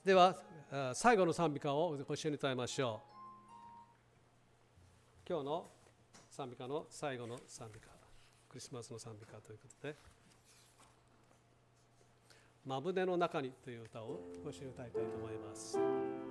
では最後の賛美歌をご一緒に歌いましょう。今日の賛美歌の最後の賛美歌、クリスマスの賛美歌ということで、まぶねの中にという歌をご一緒に歌いたいと思います。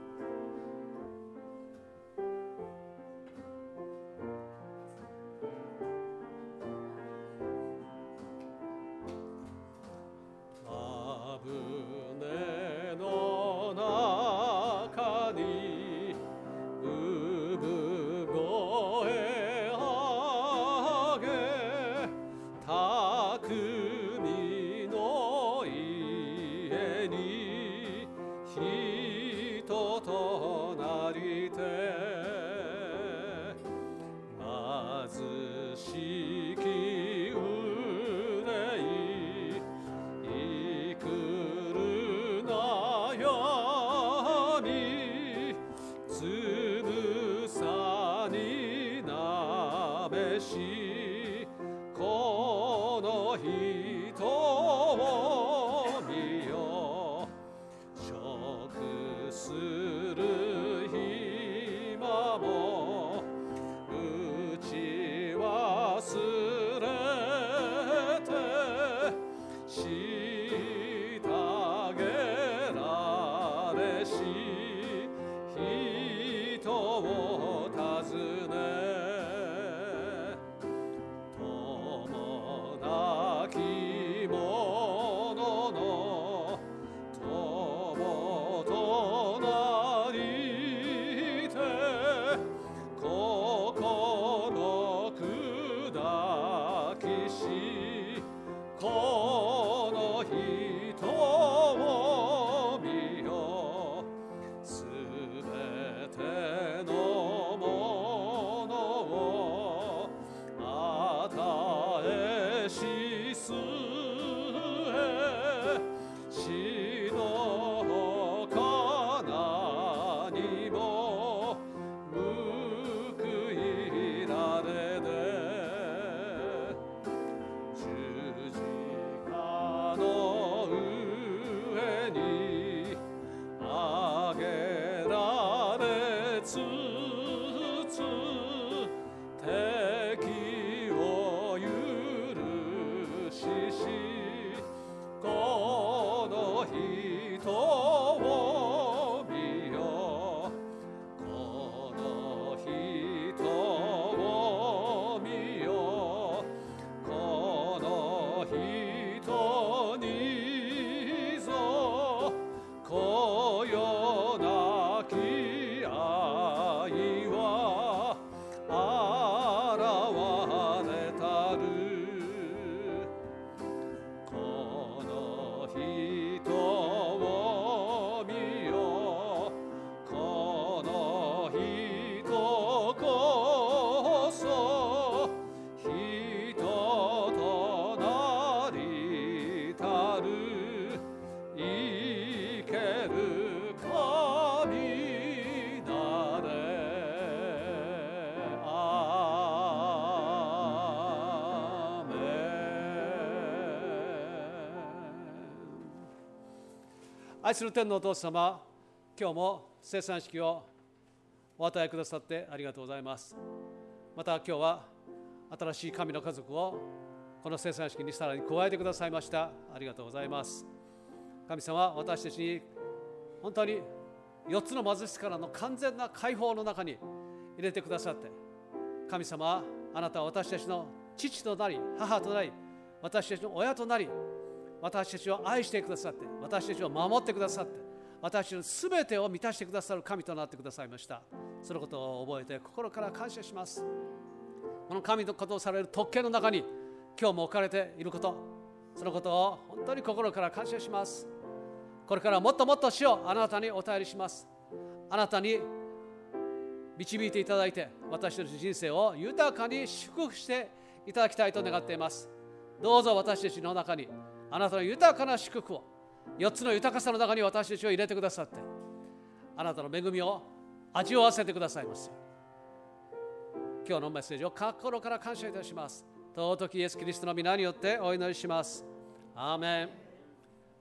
愛する天のお父様、今日も生産式をお与えくださってありがとうございます。また今日は新しい神の家族をこの生産式にさらに加えてくださいました。ありがとうございます。神様、私たちに本当に4つの貧しさからの完全な解放の中に入れてくださって、神様、あなたは私たちの父となり母となり、私たちの親となり、私たちを愛してくださって、私たちを守ってくださって、私たちのすべてを満たしてくださる神となってくださいました。そのことを覚えて心から感謝します。この神のことをされる特権の中に今日も置かれていること、そのことを本当に心から感謝します。これからもっともっと主をあなたにお頼りします。あなたに導いていただいて、私たちの人生を豊かに祝福していただきたいと願っています。どうぞ私たちの中にあなたの豊かな祝福を、4つの豊かさの中に私たちを入れてくださって、あなたの恵みを味わわせてくださいます。今日のメッセージを心から感謝いたします。尊きイエス・キリストの皆によってお祈りします。アーメン。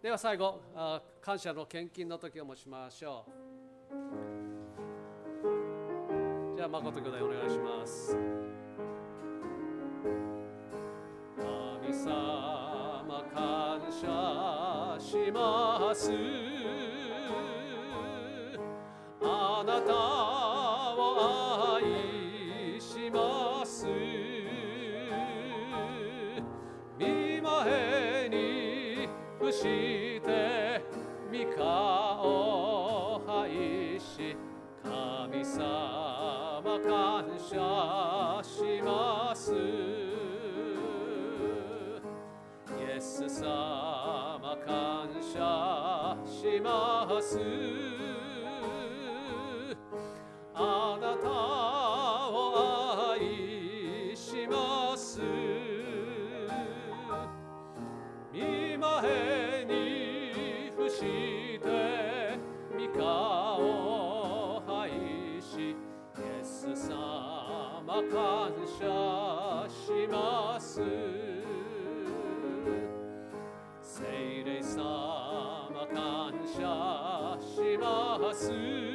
では最後、感謝の献金の時をもしましょう。じゃあ誠兄弟お願いします。神様感謝します。あなたを愛します。御前に伏して御顔を拝し、神様感謝します。イエス様感謝します。あなたを愛します。御前に伏して御顔を拝し、イエス様感謝します。聖霊様感謝します。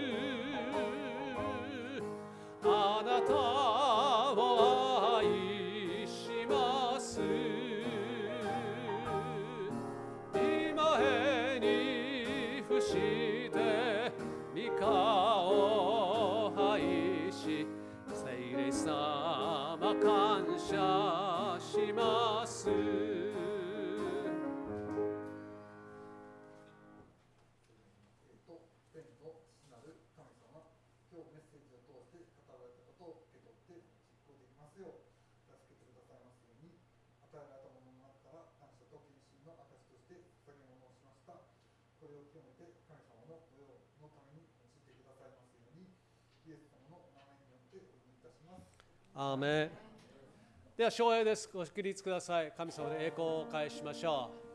あなたを愛します。御前に伏して御顔を拝し、聖霊様感謝します。アーメン。では唱詠です。ご起立ください。神様で栄光を返しましょう。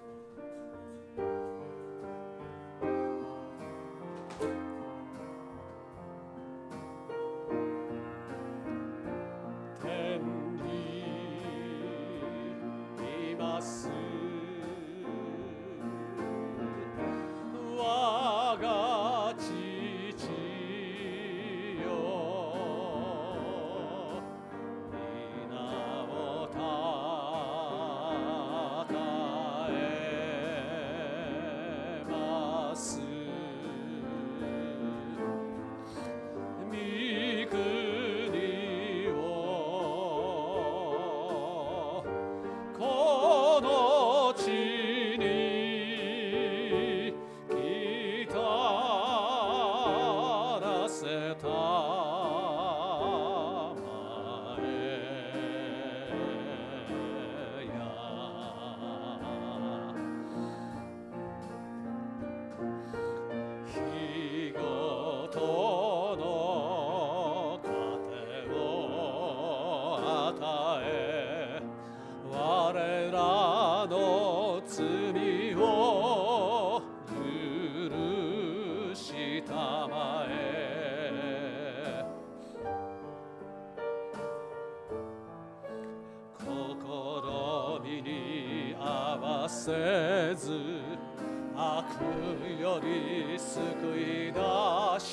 せず悪より救い出し、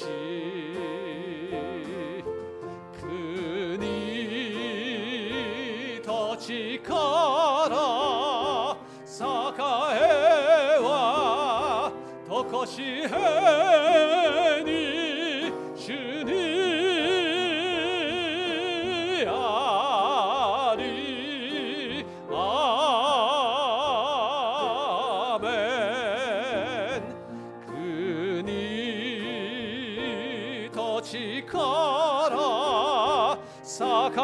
国と力栄はとこしへに主にあり。アーメン。国と力栄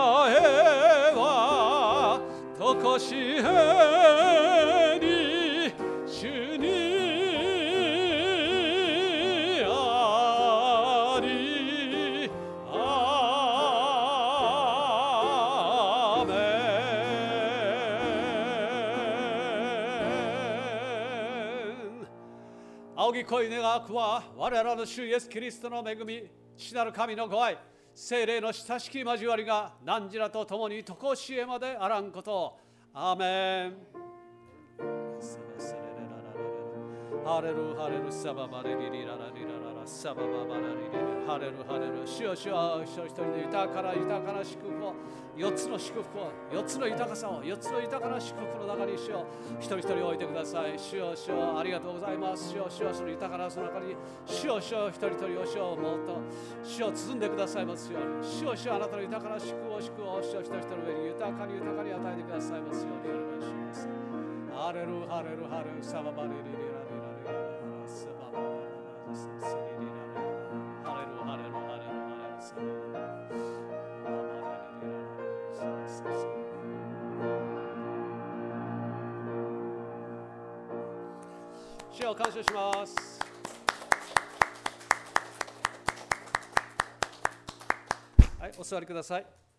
はとこしへに主にあり。アーメン。仰ぎ恋願わくは我らの主イエスキリストの恵み、父なる神のご愛、聖霊の親しき交わりが汝らと共に常しえまであらんことを。アーメン。 ハレルハレルサババレリリララリラララサバババラリリハレルハレル主よ主よ一人一人で豊かな祝福を4つの祝福を4つの豊かさを4つの豊かな祝福の中に主よ一人一人置いてください。主よ主よありがとうございます。主よ主よその豊かなその中に主よ主よ一人一人を主よもっと主よ包んでくださいますように。主よ主よあなたの豊かな祝福を主よ一人一人の上に豊かに与えてくださいますようにお願いします。ハレルハレルハレルサババレリリラリラリララサバババラサリリラリラハレルハレルハレルハレルサバババレリリララサササ主を感謝します。はい、お座りください。